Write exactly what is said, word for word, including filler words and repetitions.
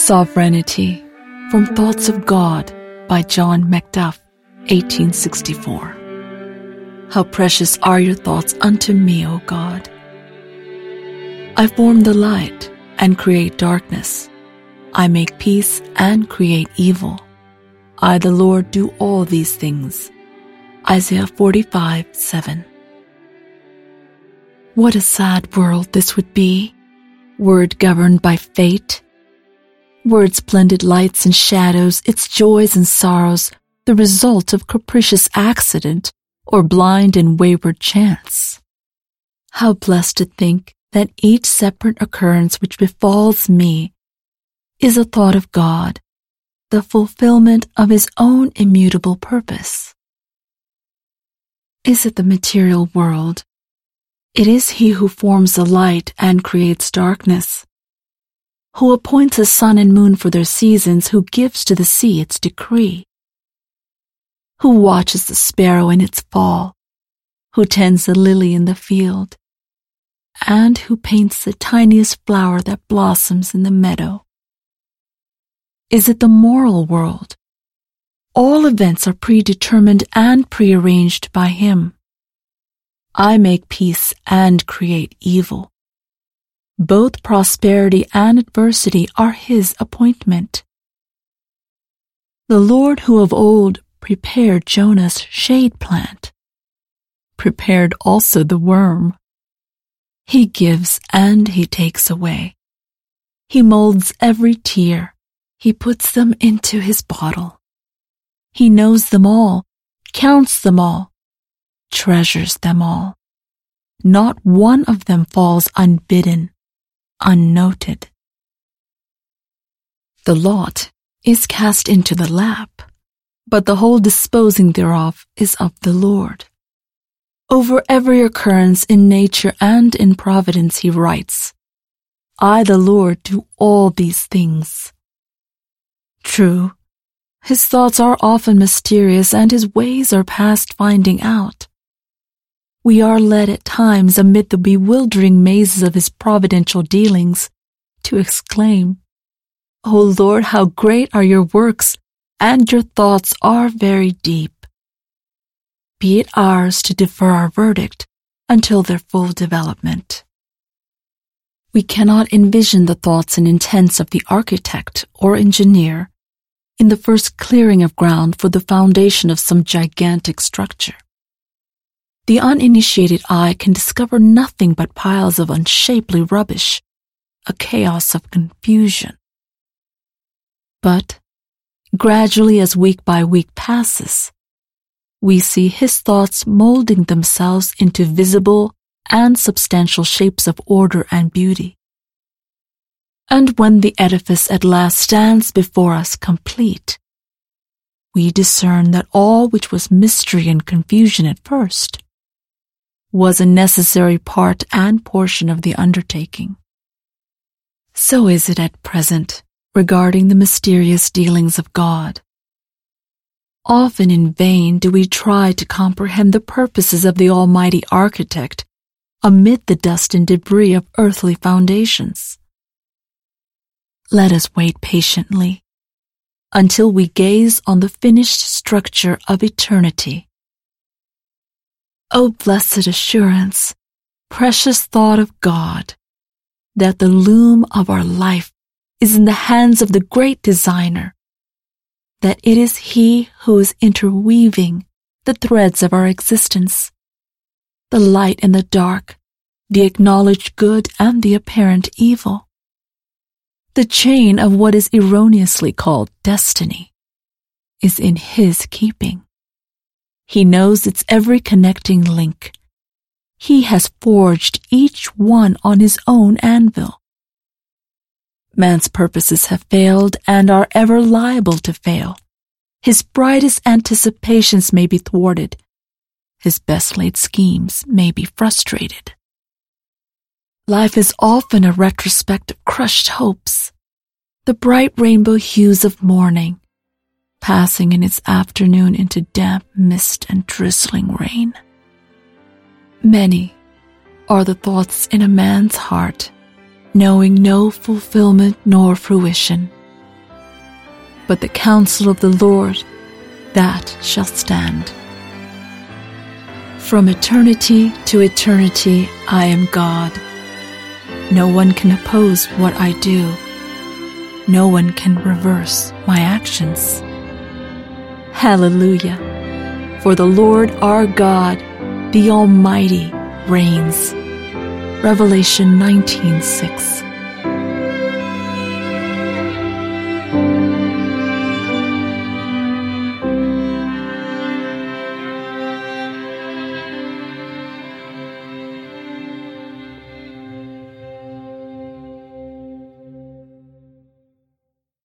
Sovereignty, from Thoughts of God by John Macduff, eighteen sixty-four. How precious are your thoughts unto me, O God! I form the light and create darkness. I make peace and create evil. I, the Lord, do all these things. Isaiah forty-five, seven. What a sad world this would be, were it governed by fate. Were its splendid lights and shadows, its joys and sorrows, the result of capricious accident or blind and wayward chance. How blessed to think that each separate occurrence which befalls me is a thought of God, the fulfillment of His own immutable purpose. Is it the material world? It is He who forms the light and creates darkness, who appoints the sun and moon for their seasons, who gives to the sea its decree, who watches the sparrow in its fall, who tends the lily in the field, and who paints the tiniest flower that blossoms in the meadow. Is it the moral world? All events are predetermined and prearranged by Him. I make peace and create evil. Both prosperity and adversity are His appointment. The Lord who of old prepared Jonah's shade plant, prepared also the worm. He gives and He takes away. He molds every tear. He puts them into His bottle. He knows them all, counts them all, treasures them all. Not one of them falls unbidden, unnoted. The lot is cast into the lap, but the whole disposing thereof is of the Lord. Over every occurrence in nature and in providence He writes, I, the Lord, do all these things. True, His thoughts are often mysterious and His ways are past finding out. We are led at times amid the bewildering mazes of His providential dealings to exclaim, O Lord, how great are your works, and your thoughts are very deep. Be it ours to defer our verdict until their full development. We cannot envision the thoughts and intents of the architect or engineer in the first clearing of ground for the foundation of some gigantic structure. The uninitiated eye can discover nothing but piles of unshapely rubbish, a chaos of confusion. But, gradually as week by week passes, we see His thoughts molding themselves into visible and substantial shapes of order and beauty. And when the edifice at last stands before us complete, we discern that all which was mystery and confusion at first was a necessary part and portion of the undertaking. So is it at present regarding the mysterious dealings of God. Often in vain do we try to comprehend the purposes of the Almighty Architect amid the dust and debris of earthly foundations. Let us wait patiently until we gaze on the finished structure of eternity. O blessed assurance, precious thought of God, that the loom of our life is in the hands of the great Designer, that it is He who is interweaving the threads of our existence, the light and the dark, the acknowledged good and the apparent evil. The chain of what is erroneously called destiny is in His keeping. He knows its every connecting link. He has forged each one on His own anvil. Man's purposes have failed and are ever liable to fail. His brightest anticipations may be thwarted. His best laid schemes may be frustrated. Life is often a retrospect of crushed hopes, the bright rainbow hues of morning, passing in its afternoon into damp mist and drizzling rain. Many are the thoughts in a man's heart, knowing no fulfillment nor fruition, but the counsel of the Lord, that shall stand. From eternity to eternity I am God. No one can oppose what I do. No one can reverse my actions. Hallelujah! For the Lord our God, the Almighty, reigns. Revelation nineteen six.